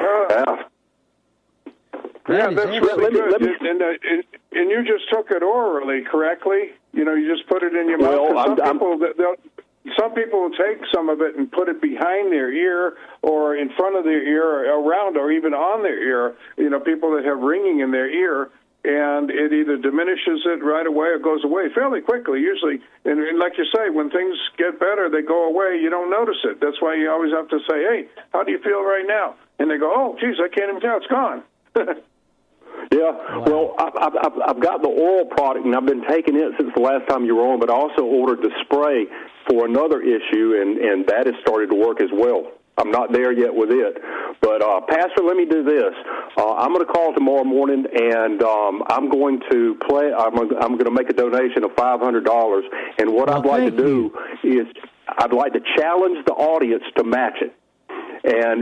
Yeah, that's really good. And you just took it orally, correctly? You just put it in your mouth. Some people will take some of it and put it behind their ear or in front of their ear or around or even on their ear. People that have ringing in their ear, and it either diminishes it right away or goes away fairly quickly, usually. And like you say, when things get better, they go away. You don't notice it. That's why you always have to say, hey, how do you feel right now? And they go, oh, geez, I can't even tell. It's gone. Yeah, well, I've got the oral product, and I've been taking it since the last time you were on, but I also ordered the spray for another issue, and that has started to work as well. I'm not there yet with it. But, Pastor, let me do this. I'm going to call tomorrow morning, and I'm going to I'm going to make a donation of $500, and what I'd like to do is I'd like to challenge the audience to match it. And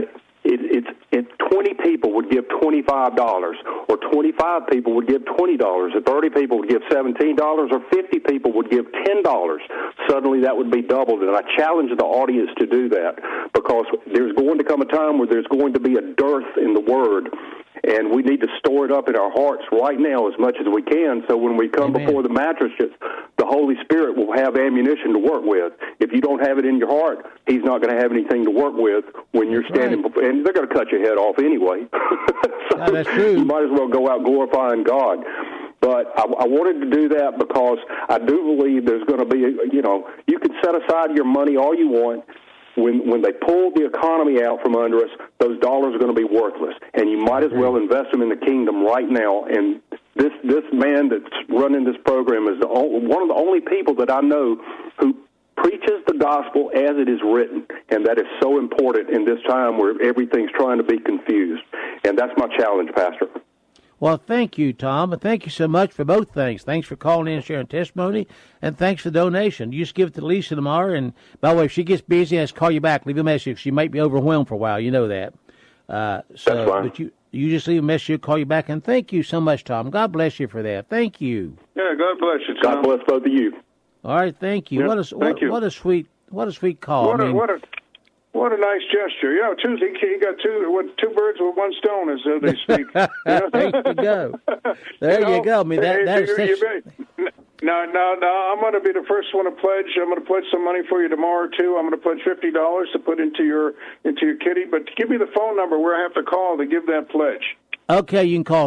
It's 20 people would give $25, or 25 people would give $20, or 30 people would give $17, or 50 people would give $10. Suddenly that would be doubled, and I challenge the audience to do that, because there's going to come a time where there's going to be a dearth in the Word, and we need to store it up in our hearts right now as much as we can, so when we come before the magistrates, the Holy Spirit will have ammunition to work with. If you don't have it in your heart, He's not going to have anything to work with when you're standing before, and they're going to cut your head off anyway. So that's true. You might as well go out glorifying God. But I wanted to do that because I do believe there's going to be, you can set aside your money all you want. When they pull the economy out from under us, those dollars are going to be worthless, and you might as well invest them in the kingdom right now. And this man that's running this program is one of the only people that I know who preaches the gospel as it is written, and that is so important in this time where everything's trying to be confused. And that's my challenge, Pastor. Well, thank you, Tom, and thank you so much for both things. Thanks for calling in and sharing testimony, and thanks for the donation. You just give it to Lisa tomorrow, and by the way, if she gets busy, I'll call you back. Leave a message. She might be overwhelmed for a while. You know that. That's fine. But you just leave a message, she'll call you back, and thank you so much, Tom. God bless you for that. Thank you. Yeah, God bless you, Tom. God bless both of you. All right, thank you. Yeah, what a sweet call. What a nice gesture. He got two birds with one stone, as they speak. There you go. There you go. I mean, Now, I'm going to be the first one to pledge. I'm going to pledge some money for you tomorrow, too. I'm going to pledge $50 to put into your kitty. But give me the phone number where I have to call to give that pledge. Okay, you can call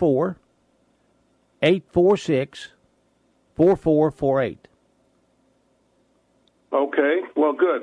304-846-4448. Okay, well, good.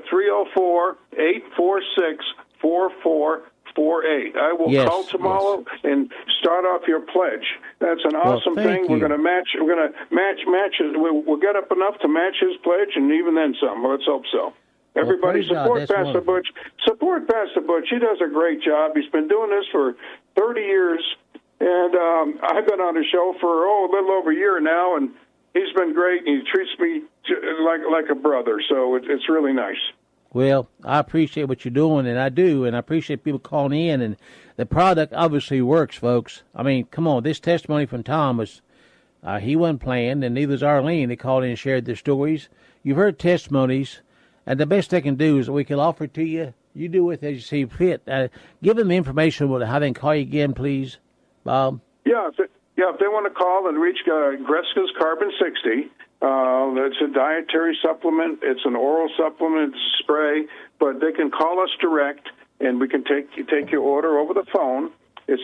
304-846-4448. I will call tomorrow and start off your pledge. That's an awesome thing. You. We're going to match. We're going to match. We'll get up enough to match his pledge, and even then some. Let's hope so. Everybody support Pastor Butch. Support Pastor Butch. He does a great job. He's been doing this for 30 years, and I've been on the show for a little over a year now, and he's been great, and he treats me like a brother, so it's really nice. Well, I appreciate what you're doing, and I do, and I appreciate people calling in, and the product obviously works, folks. I mean, come on, this testimony from Tom was, he wasn't playing, and neither was Arlene. They called in and shared their stories. You've heard testimonies, and the best they can do is we can offer it to you. You do with it as you see fit. Give them the information about how they can call you again, please, Bob. Yeah, if they want to call and reach Gretzky's Carbon 60, it's a dietary supplement. It's an oral supplement. It's a spray. But they can call us direct, and we can take your order over the phone. It's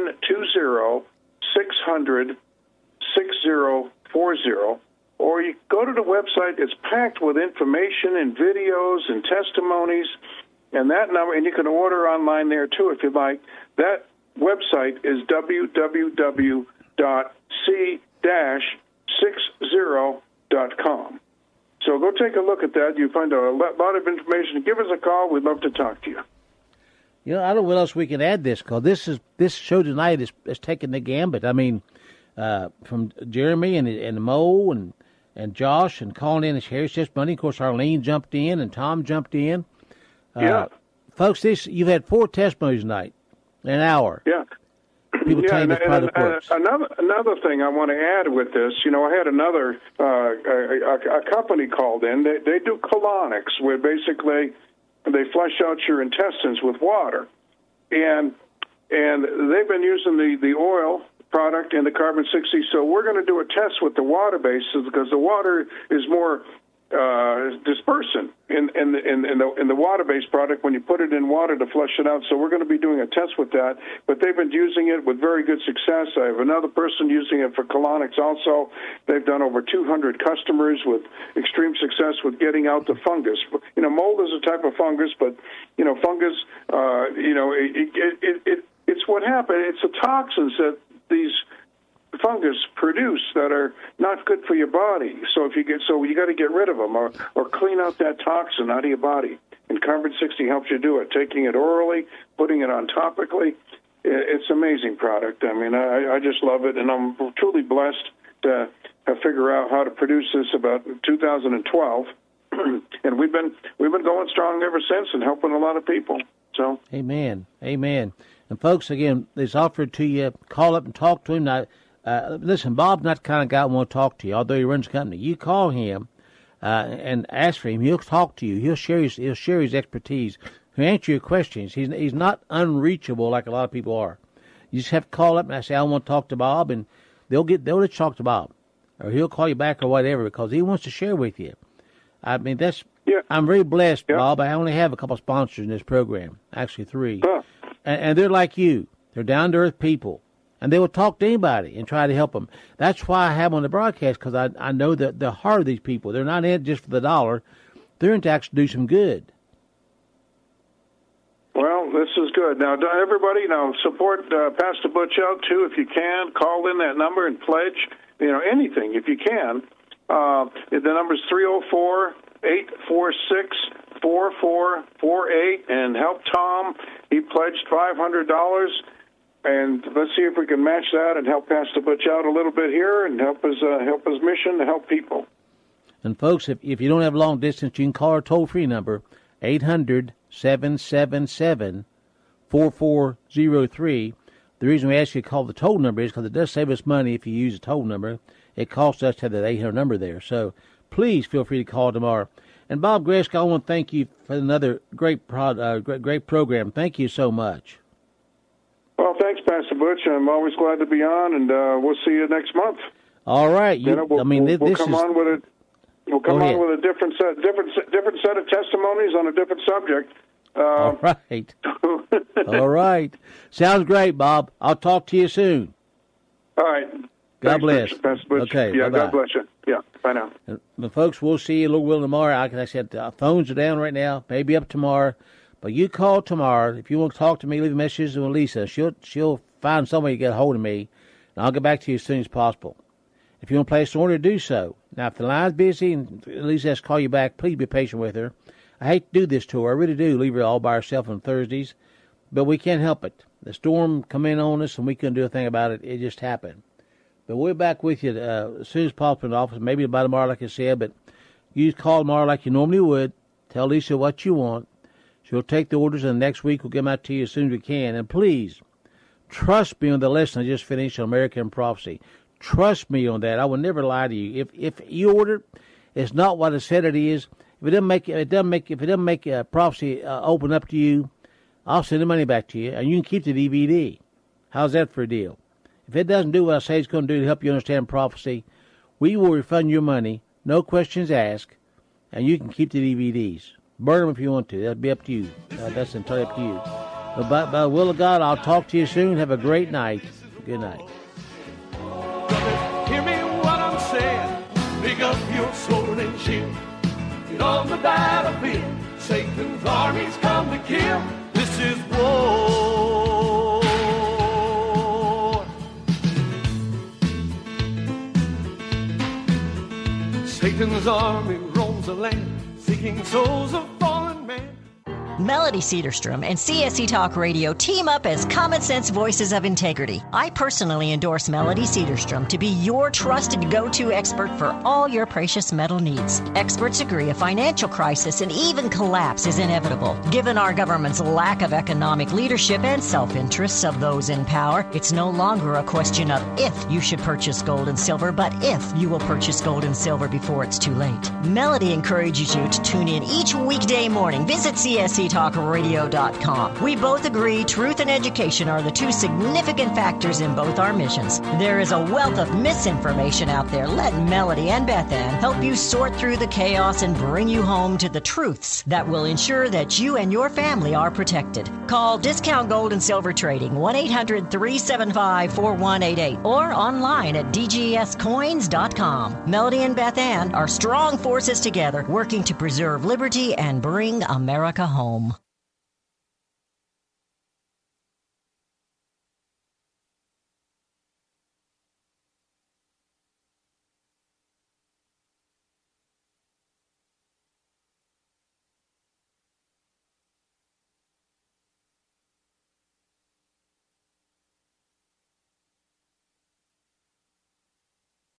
720-600-6040. Or you go to the website. It's packed with information and videos and testimonies. And that number, and you can order online there, too, if you like. That website is www.c-60.com. So go take a look at that. You find a lot of information. Give us a call. We'd love to talk to you. I don't know what else we can add this, because this show tonight is taking the gambit. I mean, from Jeremy and Mo and Josh and calling in and sharing testimony. Of course, Arlene jumped in and Tom jumped in. Folks, you've had 4 testimonies tonight in an hour. Yeah. People telling this product works. Another thing I want to add with this, I had another a company called in. They do colonics, where basically they flush out your intestines with water, and they've been using the oil product and the carbon 60. So we're going to do a test with the water bases, because the water is more dispersant in the water-based product when you put it in water to flush it out. So we're going to be doing a test with that. But they've been using it with very good success. I have another person using it for colonics also. They've done over 200 customers with extreme success with getting out the fungus. Mold is a type of fungus, but fungus, it's what happened. It's the toxins that these fungus produce that are not good for your body. So you got to get rid of them or clean out that toxin out of your body. And Carbon 60 helps you do it. Taking it orally, putting it on topically, it's an amazing product. I mean, I just love it, and I'm truly blessed to figure out how to produce this about 2012. And we've been going strong ever since and helping a lot of people. So, amen. And folks, again, it's offered to you. Call up and talk to him. Now, listen, Bob's not the kind of guy who wants to talk to you, although he runs the company. You call him and ask for him. He'll talk to you. He'll share his expertise. He'll answer your questions. He's not unreachable like a lot of people are. You just have to call up and say, I want to talk to Bob, and they'll let you talk to Bob, or he'll call you back or whatever, because he wants to share with you. I mean, I'm very blessed, Bob. I only have a couple sponsors in this program, actually 3. And they're like you. They're down-to-earth people. And they will talk to anybody and try to help them. That's why I have them on the broadcast, because I know that the heart of these people. They're not in it just for the dollar. They're in to actually do some good. Well, this is good. Now, everybody, support Pastor Butch out, too, if you can. Call in that number and pledge, anything, if you can. The number's 304-846-4448, and help Tom. He pledged $500, and let's see if we can match that and help Pastor Butch out a little bit here and help his mission to help people. And folks, if you don't have long distance, you can call our toll-free number, 800-777-4403. The reason we ask you to call the toll number is because it does save us money if you use a toll number. It costs us to have that 800 number there. So please feel free to call tomorrow. And Bob Gresko, I want to thank you for another great program. Thank you so much. Well, thanks, Pastor Butch. I'm always glad to be on, and we'll see you next month. All right. We'll come on with a different set of testimonies on a different subject. All right. All right. Sounds great, Bob. I'll talk to you soon. All right. God bless. Pastor Butch. Okay. Yeah, bye-bye. God bless you. Yeah, bye now. But folks, we'll see you, Lord willing, tomorrow. Like I said, the phones are down right now. Maybe up tomorrow. But you call tomorrow. If you want to talk to me, leave a message with Lisa. She'll find some way to get a hold of me, and I'll get back to you as soon as possible. If you want to place an order, do so. Now, if the line's busy and Lisa has to call you back, please be patient with her. I hate to do this to her. I really do. Leave her all by herself on Thursdays. But we can't help it. The storm come in on us, and we couldn't do a thing about it. It just happened. But we're back with you as soon as possible in the office, maybe by tomorrow, like I said. But you just call tomorrow like you normally would. Tell Lisa what you want. She'll take the orders, and next week we'll get them out to you as soon as we can. And please, trust me on the lesson I just finished on American Prophecy. Trust me on that. I will never lie to you. If you order, it's not what it said it is. If it doesn't make a prophecy open up to you, I'll send the money back to you, and you can keep the DVD. How's that for a deal? If it doesn't do what I say it's going to do to help you understand prophecy, we will refund your money, no questions asked, and you can keep the DVDs. Burn them if you want to. That'll be up to you. That's entirely up to you. But by the will of God, I'll talk to you soon. Have a great night. Good night. Hear me what I'm saying. Pick up your sword and shield. Get on the battlefield. Satan's armies come to kill. This is war. Satan's army roams the land, seeking souls of fallen men. Melody Cedarstrom and CSC Talk Radio team up as common sense voices of integrity. I personally endorse Melody Cedarstrom to be your trusted go-to expert for all your precious metal needs. Experts agree a financial crisis and even collapse is inevitable. Given our government's lack of economic leadership and self-interests of those in power, it's no longer a question of if you should purchase gold and silver, but if you will purchase gold and silver before it's too late. Melody encourages you to tune in each weekday morning. Visit CSCTalkRadio.com. We both agree truth and education are the two significant factors in both our missions. There is a wealth of misinformation out there. Let Melody and Beth Ann help you sort through the chaos and bring you home to the truths that will ensure that you and your family are protected. Call Discount Gold and Silver Trading 1-800-375-4188 or online at dgscoins.com. Melody and Beth Ann are strong forces together working to preserve liberty and bring America home.